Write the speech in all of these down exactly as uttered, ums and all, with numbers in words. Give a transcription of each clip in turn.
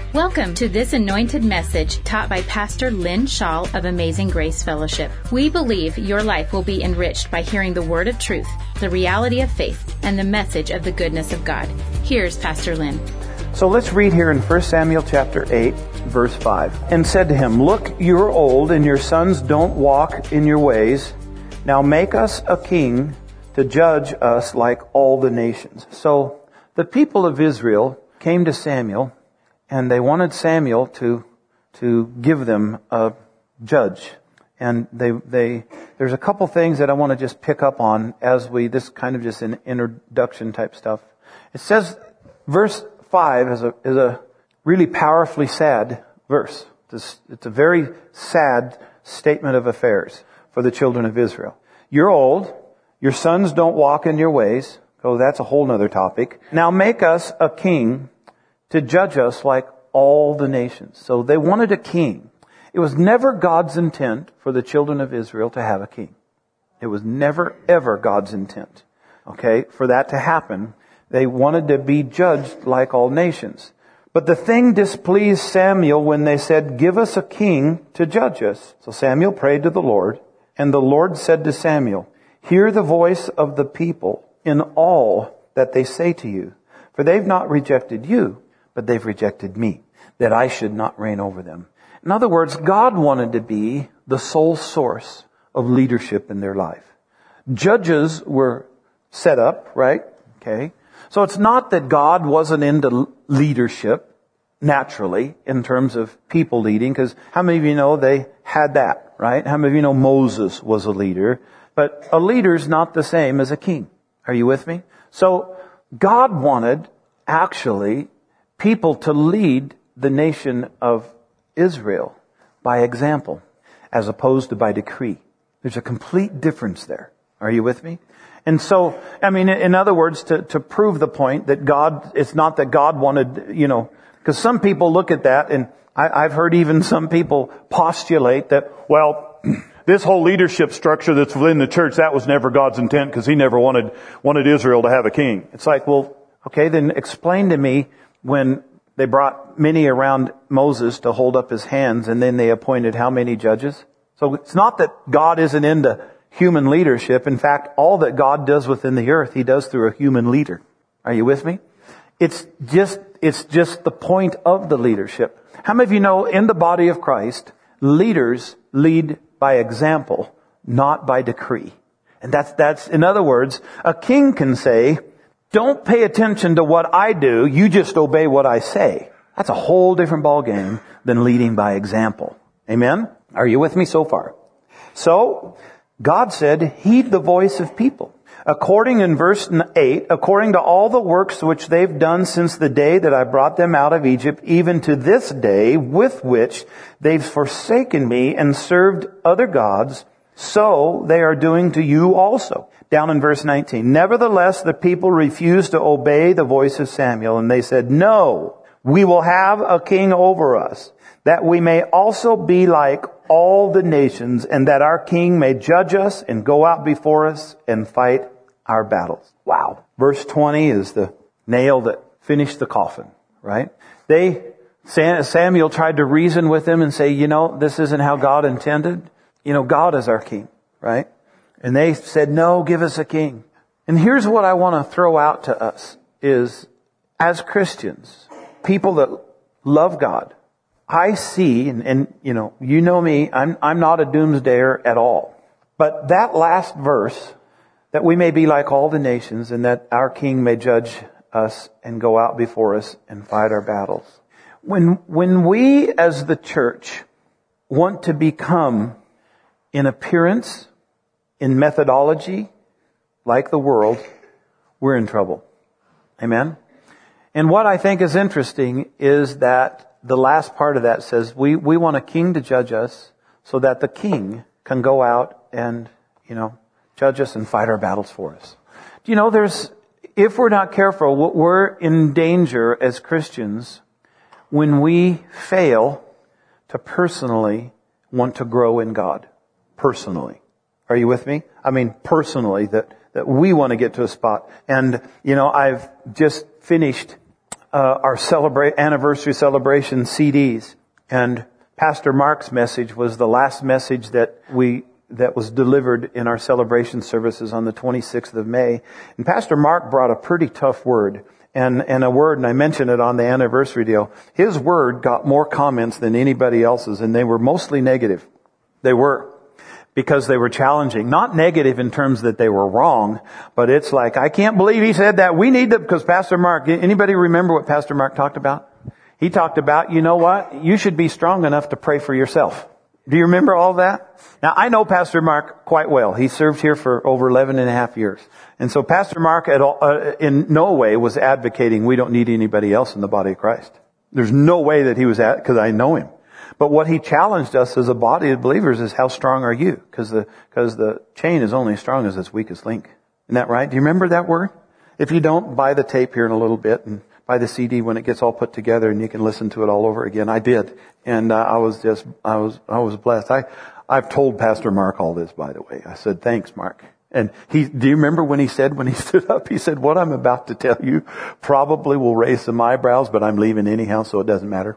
Welcome to this anointed message taught by Pastor Lynn Shaw of Amazing Grace Fellowship. We believe your life will be enriched by hearing the word of truth, the reality of faith, and the message of the goodness of God. Here's Pastor Lynn. So let's read here in First Samuel chapter eight, verse five. And said to him, Look, you are old, and your sons don't walk in your ways. Now make us a king to judge us like all the nations. So the people of Israel came to Samuel, and they wanted Samuel to to give them a judge. And they they there's a couple things that I want to just pick up on as we this kind of just an introduction type stuff. It says verse five is a is a really powerfully sad verse. It's, it's a very sad statement of affairs for the children of Israel. You're old, your sons don't walk in your ways. Oh, that's a whole nother topic. Now make us a king to judge us like all the nations. So they wanted a king. It was never God's intent for the children of Israel to have a king. It was never, ever God's intent. Okay, for that to happen, they wanted to be judged like all nations. But the thing displeased Samuel when they said, Give us a king to judge us. So Samuel prayed to the Lord, and the Lord said to Samuel, Hear the voice of the people in all that they say to you, for they've not rejected you, but they've rejected me, that I should not reign over them. In other words, God wanted to be the sole source of leadership in their life. Judges were set up, right? Okay. So it's not that God wasn't into leadership naturally in terms of people leading, because how many of you know they had that, right? How many of you know Moses was a leader? But a leader's not the same as a king. Are you with me? So God wanted actually people to lead the nation of Israel by example, as opposed to by decree. There's a complete difference there. Are you with me? And so, I mean, in other words, to, to prove the point that God, it's not that God wanted, you know, because some people look at that, and I, I've heard even some people postulate that, well, this whole leadership structure that's within the church, that was never God's intent because He never wanted wanted Israel to have a king. It's like, well, okay, then explain to me when they brought many around Moses to hold up his hands, and then they appointed how many judges? So it's not that God isn't into human leadership. In fact, all that God does within the earth, He does through a human leader. Are you with me? It's just, it's just the point of the leadership. How many of you know in the body of Christ, leaders lead by example, not by decree? And that's, that's, in other words, a king can say, don't pay attention to what I do, you just obey what I say. That's a whole different ballgame than leading by example. Amen? Are you with me so far? So, God said, heed the voice of people. According in verse eight, according to all the works which they've done since the day that I brought them out of Egypt, even to this day, with which they've forsaken me and served other gods, so they are doing to you also. Down in verse nineteen, nevertheless, the people refused to obey the voice of Samuel, and they said, No, we will have a king over us, that we may also be like all the nations, and that our king may judge us and go out before us and fight our battles. Wow. Verse twenty is the nail that finished the coffin, right? They, Samuel tried to reason with them and say, you know, this isn't how God intended. You know, God is our king, right? And they said, no, give us a king. And here's what I want to throw out to us is, as Christians, people that love God, I see, and, and you know, you know me, I'm, I'm not a doomsdayer at all. But that last verse, that we may be like all the nations and that our king may judge us and go out before us and fight our battles. When, when we as the church want to become in appearance, in methodology, like the world, we're in trouble. Amen? And what I think is interesting is that the last part of that says we, we want a king to judge us so that the king can go out and, you know, judge us and fight our battles for us. Do you know, there's, if we're not careful, we're in danger as Christians when we fail to personally want to grow in God. Personally. Are you with me? I mean, personally, that, that we want to get to a spot. And, you know, I've just finished uh, our celebrate anniversary celebration C Ds. And Pastor Mark's message was the last message that we that was delivered in our celebration services on the twenty-sixth of May. And Pastor Mark brought a pretty tough word. And, and a word, and I mentioned it on the anniversary deal. His word got more comments than anybody else's, and they were mostly negative. They were. Because they were challenging. Not negative in terms that they were wrong, but it's like, I can't believe he said that. We need to, because Pastor Mark, anybody remember what Pastor Mark talked about? He talked about, you know what? You should be strong enough to pray for yourself. Do you remember all that? Now, I know Pastor Mark quite well. He served here for over eleven and a half years. And so Pastor Mark at all, uh, in no way was advocating we don't need anybody else in the body of Christ. There's no way that he was at, because I know him. But what he challenged us as a body of believers is, how strong are you? Because the, because the chain is only as strong as its weakest link. Isn't that right? Do you remember that word? If you don't, buy the tape here in a little bit and buy the C D when it gets all put together and you can listen to it all over again. I did. And uh, I was just, I was, I was blessed. I, I've told Pastor Mark all this, by the way. I said, thanks, Mark. And he, do you remember when he said, when he stood up, he said, what I'm about to tell you probably will raise some eyebrows, but I'm leaving anyhow, so it doesn't matter.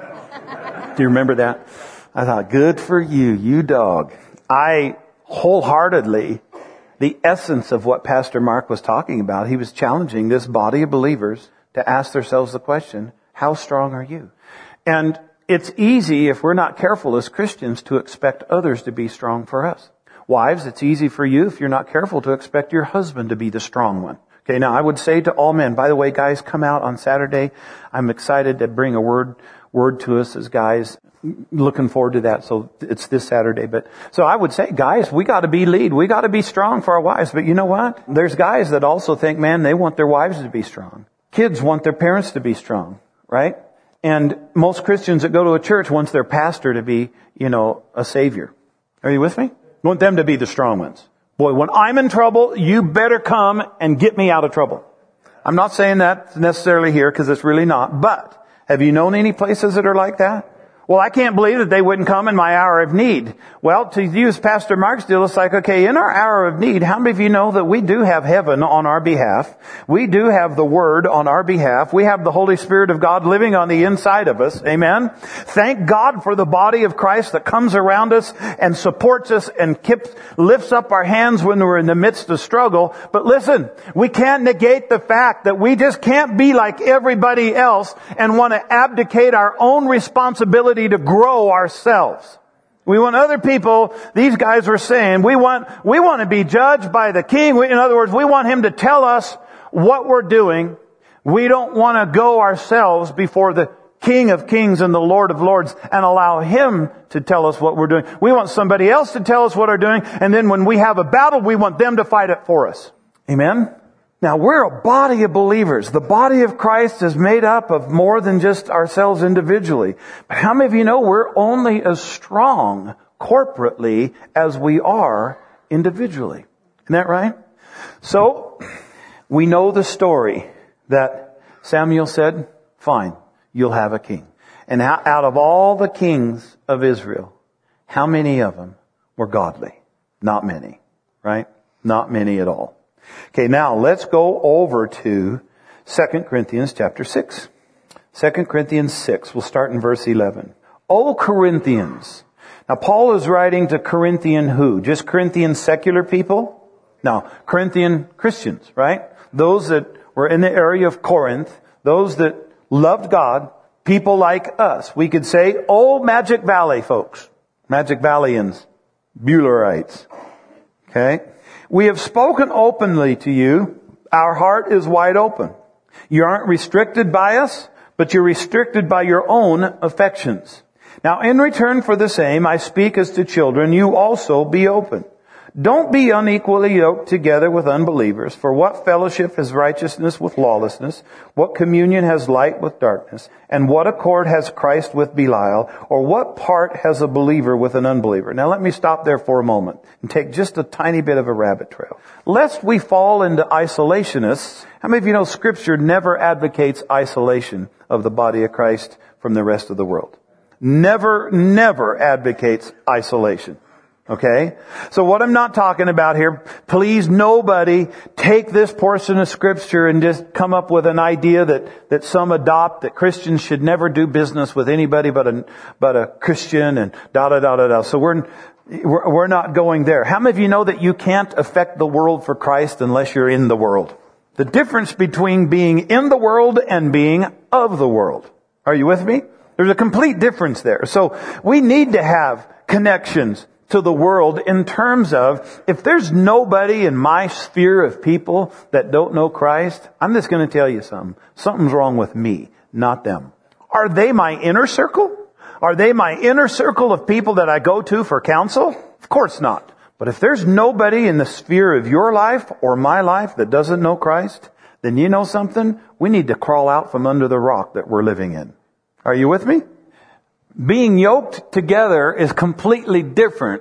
Do you remember that? I thought, good for you, you dog. I wholeheartedly, the essence of what Pastor Mark was talking about, he was challenging this body of believers to ask themselves the question, how strong are you? And it's easy, if we're not careful as Christians, to expect others to be strong for us. Wives, it's easy for you, if you're not careful, to expect your husband to be the strong one. Okay, now I would say to all men, by the way, guys, come out on Saturday. I'm excited to bring a word word to us as guys. Looking forward to that. So it's this Saturday. But so I would say, guys, we got to be lead. We got to be strong for our wives. But you know what? There's guys that also think, man, they want their wives to be strong. Kids want their parents to be strong, right? And most Christians that go to a church wants their pastor to be, you know, a savior. Are you with me? Want them to be the strong ones. Boy, when I'm in trouble, you better come and get me out of trouble. I'm not saying that necessarily here because it's really not. But have you known any places that are like that? Well, I can't believe that they wouldn't come in my hour of need. Well, to use Pastor Mark's deal, it's like, okay, in our hour of need, how many of you know that we do have heaven on our behalf? We do have the Word on our behalf. We have the Holy Spirit of God living on the inside of us. Amen? Thank God for the body of Christ that comes around us and supports us and keeps, lifts up our hands when we're in the midst of struggle. But listen, we can't negate the fact that we just can't be like everybody else and want to abdicate our own responsibility to grow ourselves. We want other people, these guys were saying, we want, we want to be judged by the king. We, in other words, we want him to tell us what we're doing. We don't want to go ourselves before the King of Kings and the Lord of Lords and allow him to tell us what we're doing. We want somebody else to tell us what we're doing. And then when we have a battle, we want them to fight it for us. Amen? Now, we're a body of believers. The body of Christ is made up of more than just ourselves individually. But how many of you know we're only as strong corporately as we are individually? Isn't that right? So, we know the story that Samuel said, fine, you'll have a king. And out of all the kings of Israel, how many of them were godly? Not many, right? Not many at all. Okay, now let's go over to Second Corinthians chapter six. Second Corinthians six, we'll start in verse eleven. O Corinthians. Now Paul is writing to Corinthian who? Just Corinthian secular people? No, Corinthian Christians, right? Those that were in the area of Corinth, those that loved God, people like us. We could say, oh, Magic Valley folks, Magic Valleyans, Buellerites. Okay? We have spoken openly to you. Our heart is wide open. You aren't restricted by us, but you're restricted by your own affections. Now, in return for the same, I speak as to children, you also be open. Don't be unequally yoked together with unbelievers, for what fellowship has righteousness with lawlessness? What communion has light with darkness? And what accord has Christ with Belial? Or what part has a believer with an unbeliever? Now let me stop there for a moment and take just a tiny bit of a rabbit trail. Lest we fall into isolationists, how many of you know Scripture never advocates isolation of the body of Christ from the rest of the world? Never, never advocates isolation. Okay? So what I'm not talking about here, please nobody take this portion of Scripture and just come up with an idea that, that some adopt, that Christians should never do business with anybody but a, but a Christian and da da da da da. So we're, we're, we're not going there. How many of you know that you can't affect the world for Christ unless you're in the world? The difference between being in the world and being of the world. Are you with me? There's a complete difference there. So we need to have connections to the world in terms of, if there's nobody in my sphere of people that don't know Christ, I'm just going to tell you something. Something's wrong with me, not them. Are they my inner circle? Are they my inner circle of people that I go to for counsel? Of course not. But if there's nobody in the sphere of your life or my life that doesn't know Christ, then you know something? We need to crawl out from under the rock that we're living in. Are you with me? Being yoked together is completely different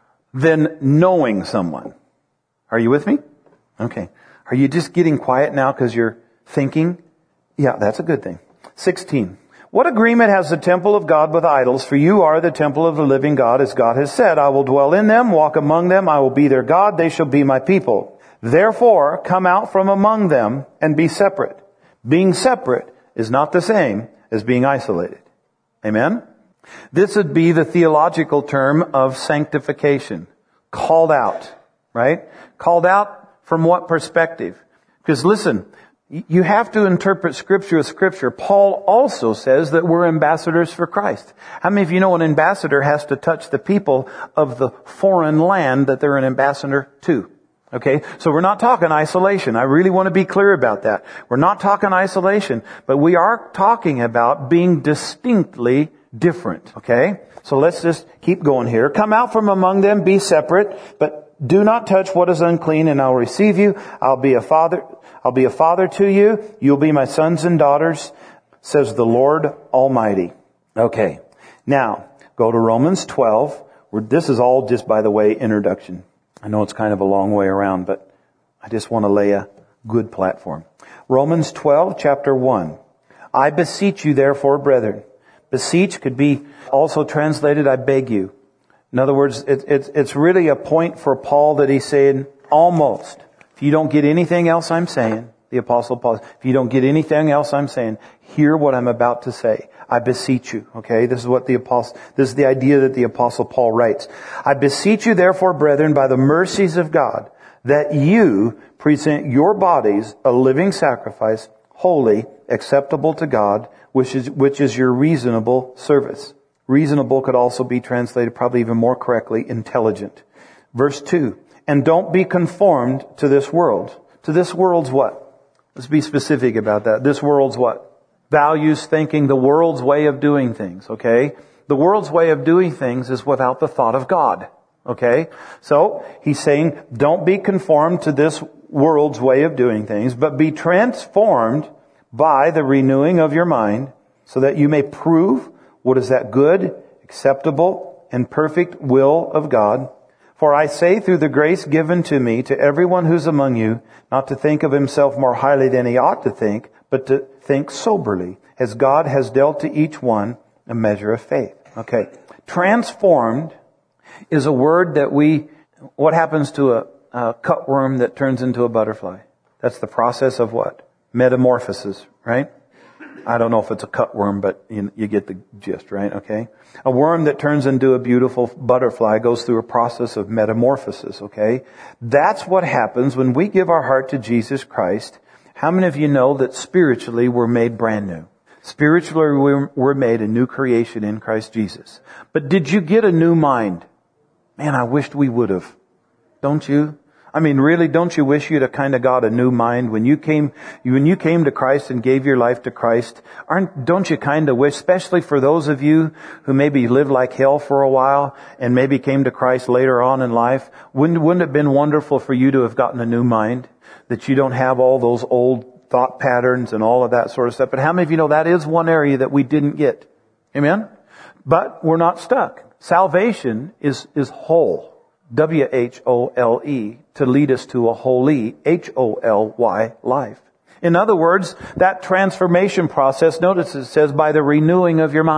than knowing someone. Are you with me? Okay. Are you just getting quiet now because you're thinking? Yeah, that's a good thing. sixteen. What agreement has the temple of God with idols? For you are the temple of the living God, as God has said. I will dwell in them, walk among them. I will be their God. They shall be my people. Therefore, come out from among them and be separate. Being separate is not the same as being isolated. Amen? This would be the theological term of sanctification. Called out, right? Called out from what perspective? Because listen, you have to interpret Scripture with Scripture. Paul also says that we're ambassadors for Christ. How many of you know an ambassador has to touch the people of the foreign land that they're an ambassador to? Okay, so we're not talking isolation. I really want to be clear about that. We're not talking isolation, but we are talking about being distinctly different. Okay, so let's just keep going here. Come out from among them, be separate, but do not touch what is unclean, and I'll receive you. I'll be a father. I'll be a father to you. You'll be my sons and daughters, says the Lord Almighty. Okay, now go to Romans twelve. Where this is all just, by the way, introduction. I know it's kind of a long way around, but I just want to lay a good platform. Romans twelve, chapter one. I beseech you, therefore, brethren. Beseech could be also translated, I beg you. In other words, it, it, it's really a point for Paul that he's saying, almost. If you don't get anything else I'm saying, the Apostle Paul, if you don't get anything else I'm saying, hear what I'm about to say. I beseech you. Okay, this is what the apostle, this is the idea that the Apostle Paul writes. I beseech you, therefore, brethren, by the mercies of God, that you present your bodies a living sacrifice, holy, acceptable to God, which is, which is your reasonable service. Reasonable could also be translated, probably even more correctly, intelligent. Verse two. And don't be conformed to this world. To this world's what? Let's be specific about that. This world's what? Values, thinking, the world's way of doing things, okay? The world's way of doing things is without the thought of God, okay? So, he's saying, don't be conformed to this world's way of doing things, but be transformed by the renewing of your mind, so that you may prove what is that good, acceptable, and perfect will of God. For I say through the grace given to me to everyone who's among you, not to think of himself more highly than he ought to think, but to think soberly, as God has dealt to each one a measure of faith. Okay. Transformed is a word that we, what happens to a, a cutworm that turns into a butterfly? That's the process of what? Metamorphosis, right? I don't know if it's a cutworm, but you, you get the gist, right? Okay. A worm that turns into a beautiful butterfly goes through a process of metamorphosis, okay? That's what happens when we give our heart to Jesus Christ. How many of you know that spiritually we're made brand new? Spiritually we're made a new creation in Christ Jesus. But did you get a new mind? Man, I wished we would have. Don't you? I mean, really, don't you wish you'd have kind of got a new mind when you came, when you came to Christ and gave your life to Christ? Aren't, don't you kind of wish, especially for those of you who maybe lived like hell for a while and maybe came to Christ later on in life? Wouldn't, wouldn't it have been wonderful for you to have gotten a new mind? That you don't have all those old thought patterns and all of that sort of stuff. But how many of you know that is one area that we didn't get? Amen? But we're not stuck. Salvation is, is whole. W H O L E, to lead us to a holy, H O L Y, life. In other words, that transformation process, notice it says by the renewing of your mind.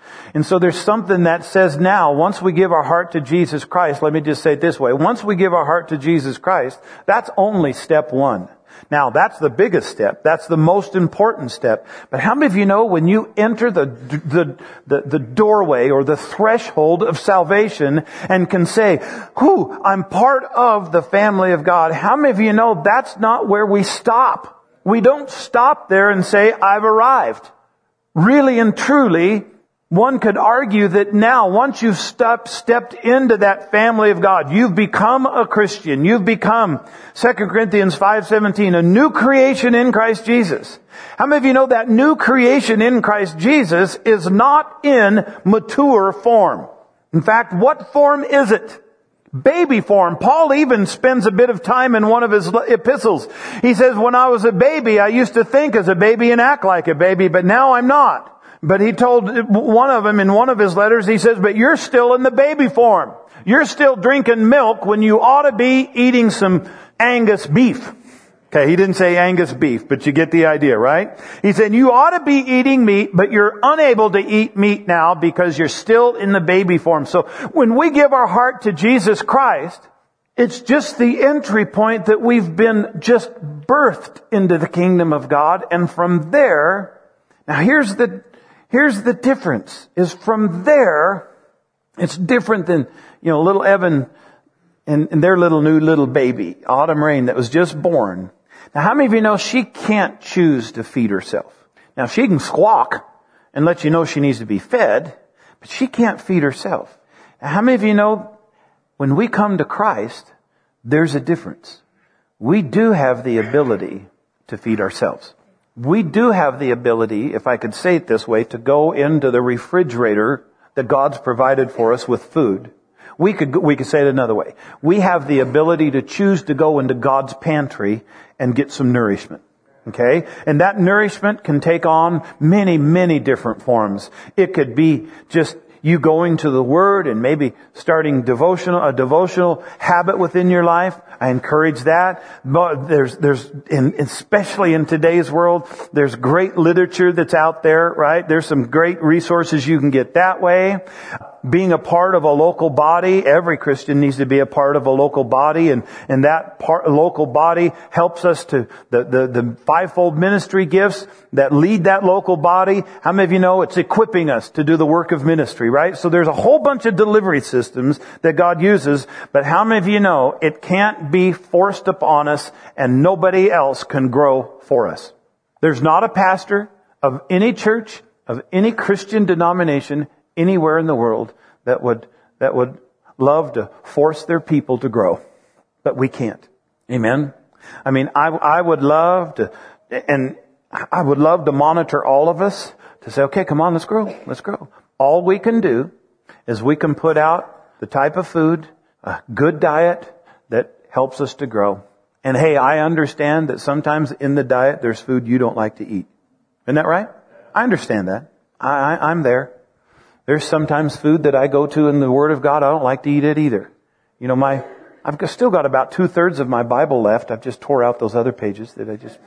And so there's something that says now, once we give our heart to Jesus Christ, let me just say it this way. Once we give our heart to Jesus Christ, that's only step one. Now, that's the biggest step. That's the most important step. But how many of you know when you enter the, the, the, the doorway or the threshold of salvation and can say, whew, I'm part of the family of God. How many of you know that's not where we stop? We don't stop there and say, I've arrived. Really and truly, one could argue that now, once you've stepped, stepped into that family of God, you've become a Christian. You've become, Second Corinthians five seventeen, a new creation in Christ Jesus. How many of you know that new creation in Christ Jesus is not in mature form? In fact, what form is it? Baby form. Paul even spends a bit of time in one of his epistles. He says, when I was a baby, I used to think as a baby and act like a baby, but now I'm not. But he told one of them in one of his letters, he says, but you're still in the baby form. You're still drinking milk when you ought to be eating some Angus beef. Okay, he didn't say Angus beef, but you get the idea, right? He said, you ought to be eating meat, but you're unable to eat meat now because you're still in the baby form. So when we give our heart to Jesus Christ, it's just the entry point that we've been just birthed into the kingdom of God. And from there, now here's the Here's the difference, is from there, it's different than, you know, little Evan and, and their little new little baby, Autumn Rain, that was just born. Now, how many of you know she can't choose to feed herself? Now, she can squawk and let you know she needs to be fed, but she can't feed herself. Now, how many of you know when we come to Christ, there's a difference? We do have the ability to feed ourselves. We do have the ability, if I could say it this way, to go into the refrigerator that God's provided for us with food. We could, we could say it another way. We have the ability to choose to go into God's pantry and get some nourishment. Okay? And that nourishment can take on many, many different forms. It could be just you going to the Word and maybe starting devotional, a devotional habit within your life. I encourage that. But there's, there's, in, especially in today's world, there's great literature that's out there, right? There's some great resources you can get that way. Being a part of a local body, every Christian needs to be a part of a local body, and, and that part, local body helps us to, the, the, the fivefold ministry gifts that lead that local body. How many of you know it's equipping us to do the work of ministry, right? So there's a whole bunch of delivery systems that God uses, but how many of you know it can't be forced upon us and nobody else can grow for us? There's not a pastor of any church, of any Christian denomination, anywhere in the world that would, that would love to force their people to grow. But we can't. Amen? I mean, I, I would love to, and I would love to monitor all of us to say, okay, come on, let's grow, let's grow. All we can do is we can put out the type of food, a good diet that helps us to grow. And hey, I understand that sometimes in the diet there's food you don't like to eat. Isn't that right? I understand that. I, I, I'm there. There's sometimes food that I go to in the Word of God, I don't like to eat it either. You know, my, I've still got about two thirds of my Bible left. I've just tore out those other pages that I just...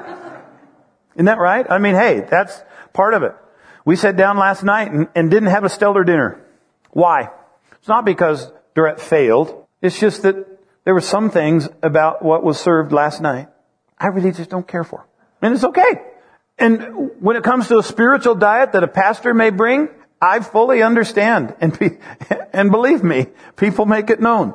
Isn't that right? I mean, hey, that's part of it. We sat down last night and, and didn't have a stellar dinner. Why? It's not because Durrett failed. It's just that there were some things about what was served last night I really just don't care for. And it's okay. And when it comes to a spiritual diet that a pastor may bring, I fully understand. And be, and believe me, people make it known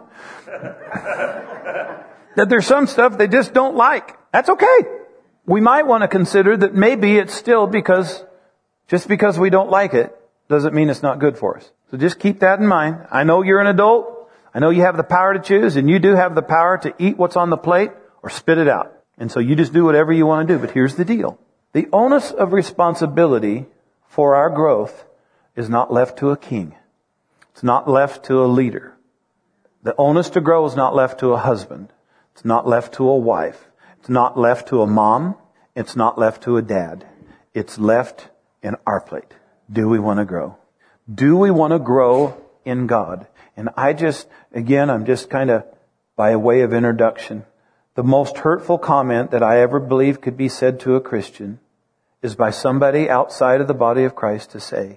that there's some stuff they just don't like. That's okay. We might want to consider that maybe it's still because, just because we don't like it, doesn't mean it's not good for us. So just keep that in mind. I know you're an adult. I know you have the power to choose, and you do have the power to eat what's on the plate or spit it out. And so you just do whatever you want to do. But here's the deal. The onus of responsibility for our growth is not left to a king. It's not left to a leader. The onus to grow is not left to a husband. It's not left to a wife. It's not left to a mom. It's not left to a dad. It's left in our plate. Do we want to grow? Do we want to grow in God? And I just, again, I'm just kind of by way of introduction. The most hurtful comment that I ever believe could be said to a Christian is by somebody outside of the body of Christ to say,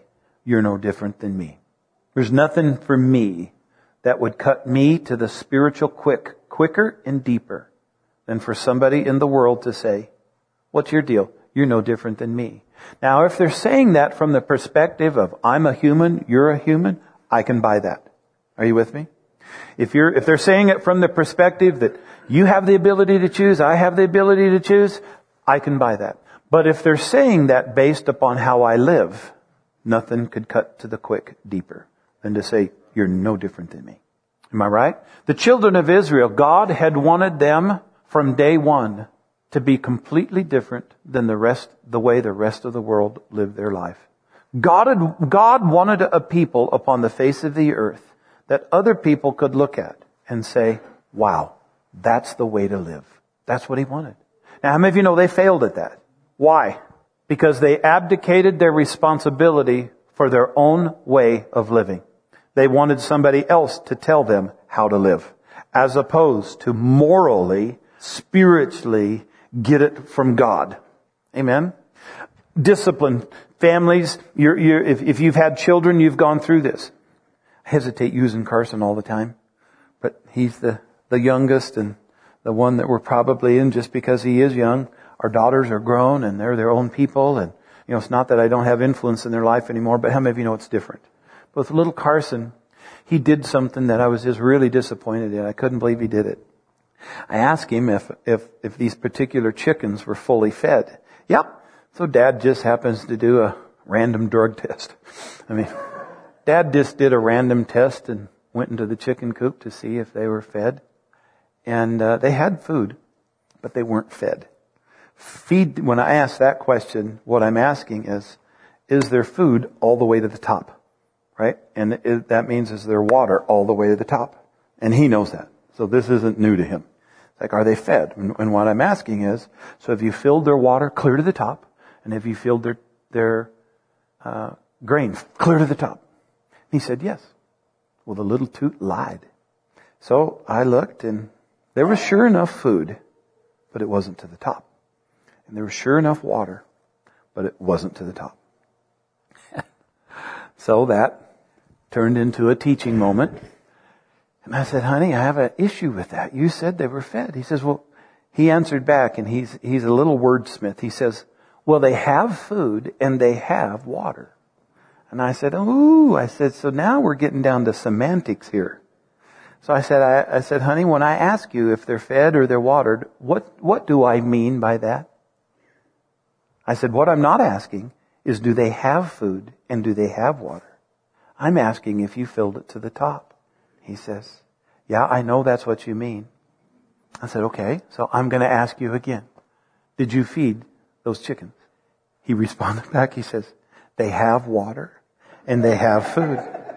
you're no different than me. There's nothing for me that would cut me to the spiritual quick, quicker and deeper than for somebody in the world to say, what's your deal? You're no different than me. Now, if they're saying that from the perspective of I'm a human, you're a human, I can buy that. Are you with me? If you're, if they're saying it from the perspective that you have the ability to choose, I have the ability to choose, I can buy that. But if they're saying that based upon how I live, nothing could cut to the quick deeper than to say, you're no different than me. Am I right? The children of Israel, God had wanted them from day one to be completely different than the rest, the way the rest of the world lived their life. God had, God wanted a people upon the face of the earth that other people could look at and say, wow, that's the way to live. That's what He wanted. Now, how many of you know they failed at that? Why? Because they abdicated their responsibility for their own way of living. They wanted somebody else to tell them how to live, as opposed to morally, spiritually get it from God. Amen? Discipline. Families, you're, you're, if, if you've had children, you've gone through this. I hesitate using Carson all the time, but he's the, the youngest and the one that we're probably in just because he is young. Our daughters are grown and they're their own people, and you know, it's not that I don't have influence in their life anymore, but how many of you know it's different? But with little Carson, he did something that I was just really disappointed in. I couldn't believe he did it. I asked him if, if, if these particular chickens were fully fed. Yep. So Dad just happens to do a random drug test. I mean, Dad just did a random test and went into the chicken coop to see if they were fed. And uh, they had food, but they weren't fed. Feed. When I ask that question, what I'm asking is, is there food all the way to the top? Right? And it, that means is there water all the way to the top? And he knows that. So this isn't new to him. It's like, are they fed? And, and what I'm asking is, so have you filled their water clear to the top? And have you filled their, their uh, grain clear to the top? He said, yes. Well, the little toot lied. So I looked and there was sure enough food, but it wasn't to the top. And there was sure enough water, but it wasn't to the top. So that turned into a teaching moment. And I said, honey, I have an issue with that. You said they were fed. He says, well, he answered back, and he's, he's a little wordsmith. He says, well, they have food and they have water. And I said, ooh, I said, so now we're getting down to semantics here. So I said, I, I said, honey, when I ask you if they're fed or they're watered, what, what do I mean by that? I said, what I'm not asking is do they have food and do they have water? I'm asking if you filled it to the top. He says, yeah, I know that's what you mean. I said, okay, so I'm going to ask you again. Did you feed those chickens? He responded back. He says, they have water and they have food.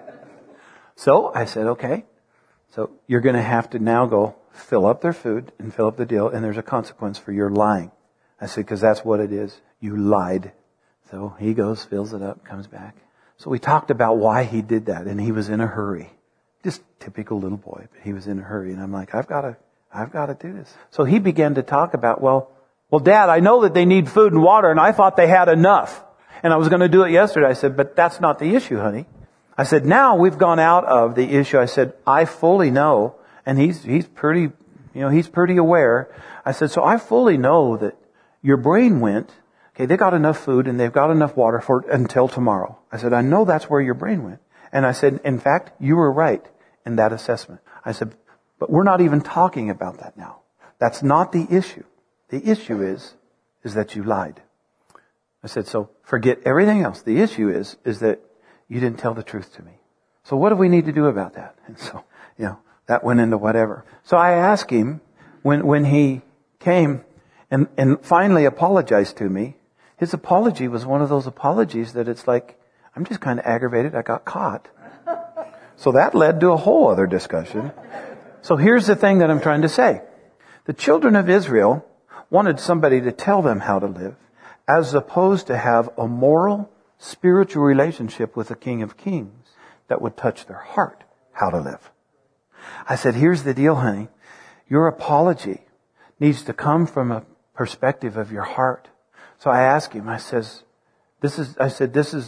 So I said, okay, so you're going to have to now go fill up their food and fill up the deal, and there's a consequence for your lying. I said, because that's what it is. You lied. So he goes, fills it up, comes back. So we talked about why he did that, and he was in a hurry. Just typical little boy, but he was in a hurry. And I'm like, I've got to, I've got to do this. So he began to talk about, well, well, Dad, I know that they need food and water, and I thought they had enough. And I was going to do it yesterday. I said, but that's not the issue, honey. I said, now we've gone out of the issue. I said, I fully know, and he's, he's pretty, you know, he's pretty aware. I said, so I fully know that your brain went, okay, they got enough food and they've got enough water for until tomorrow. I said, I know that's where your brain went. And I said, in fact, you were right in that assessment. I said, but we're not even talking about that now. That's not the issue. The issue is, is that you lied. I said, so forget everything else. The issue is, is that you didn't tell the truth to me. So what do we need to do about that? And so, you know, that went into whatever. So I asked him when, when he came and, and finally apologized to me. His apology was one of those apologies that it's like, I'm just kind of aggravated. I got caught. So that led to a whole other discussion. So here's the thing that I'm trying to say. The children of Israel wanted somebody to tell them how to live, as opposed to have a moral, spiritual relationship with the King of Kings that would touch their heart how to live. I said, here's the deal, honey. Your apology needs to come from a perspective of your heart. So I asked him, I says, this is, I said, this is,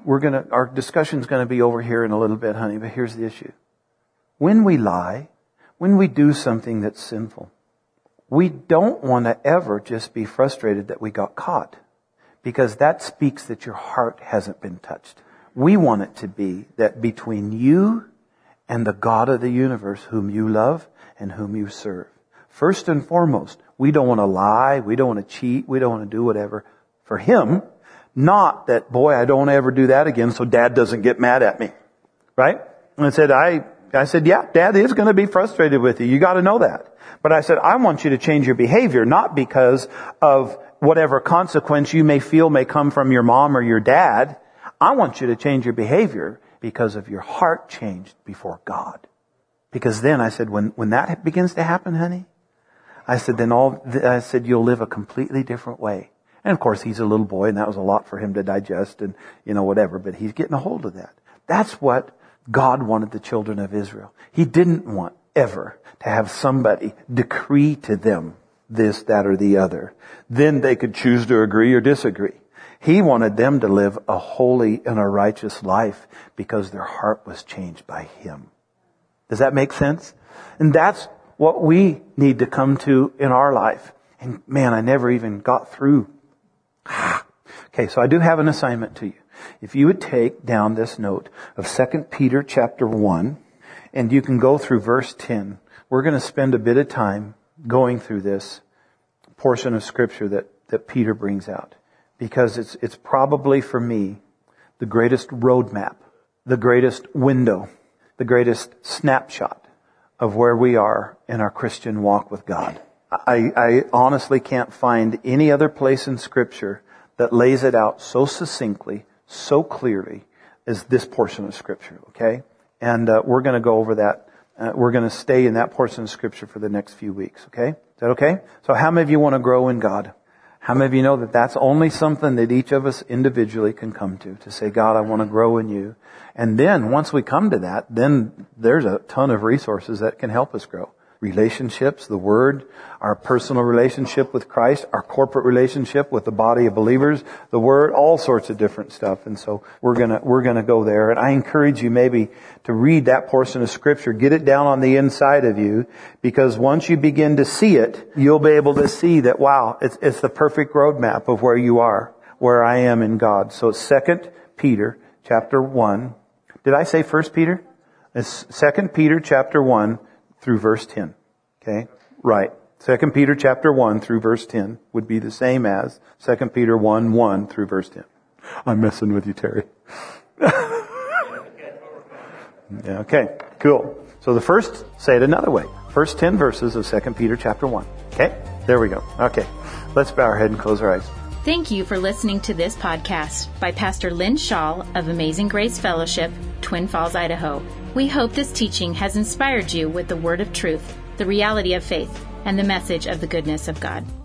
we're going to, our discussion's going to be over here in a little bit, honey, but here's the issue. When we lie, when we do something that's sinful, we don't want to ever just be frustrated that we got caught, because that speaks that your heart hasn't been touched. We want it to be that between you and the God of the universe whom you love and whom you serve. First and foremost, we don't want to lie, we don't want to cheat, we don't want to do whatever for Him. Not that, boy, I don't ever do that again so Dad doesn't get mad at me. Right? And I said, I, I said, yeah, Dad is going to be frustrated with you. You got to know that. But I said, I want you to change your behavior, not because of whatever consequence you may feel may come from your mom or your dad. I want you to change your behavior because of your heart changed before God. Because then I said, when, when that begins to happen, honey, I said, then all, I said, you'll live a completely different way. And of course, he's a little boy and that was a lot for him to digest and, you know, whatever, but he's getting a hold of that. That's what God wanted the children of Israel. He didn't want ever to have somebody decree to them this, that, or the other. Then they could choose to agree or disagree. He wanted them to live a holy and a righteous life because their heart was changed by Him. Does that make sense? And that's what we need to come to in our life. And man, I never even got through. Okay, so I do have an assignment to you. If you would take down this note of Second Peter chapter one, and you can go through verse ten. We're going to spend a bit of time going through this portion of Scripture that, that Peter brings out. Because it's it's probably, for me, the greatest roadmap, the greatest window, the greatest snapshot of where we are in our Christian walk with God. I, I honestly can't find any other place in Scripture that lays it out so succinctly, so clearly as this portion of Scripture, okay? And uh, we're going to go over that. Uh, we're going to stay in that portion of Scripture for the next few weeks, okay? Is that okay? So how many of you want to grow in God? How many of you know that that's only something that each of us individually can come to, to say, God, I want to grow in you. And then once we come to that, then there's a ton of resources that can help us grow. Relationships, the Word, our personal relationship with Christ, our corporate relationship with the body of believers, the Word, all sorts of different stuff. And so we're gonna, we're gonna go there. And I encourage you maybe to read that portion of Scripture, get it down on the inside of you, because once you begin to see it, you'll be able to see that, wow, it's, it's the perfect roadmap of where you are, where I am in God. So it's Second Peter chapter one. Did I say First Peter? It's Second Peter chapter one. Through verse ten. Okay? Right. Second Peter chapter one through verse ten would be the same as Second Peter one, one through verse ten. I'm messing with you, Terry. Yeah, okay. Cool. So the first, say it another way. First ten verses of Second Peter chapter one. Okay? There we go. Okay. Let's bow our head and close our eyes. Thank you for listening to this podcast by Pastor Lynn Shaw of Amazing Grace Fellowship, Twin Falls, Idaho. We hope this teaching has inspired you with the word of truth, the reality of faith, and the message of the goodness of God.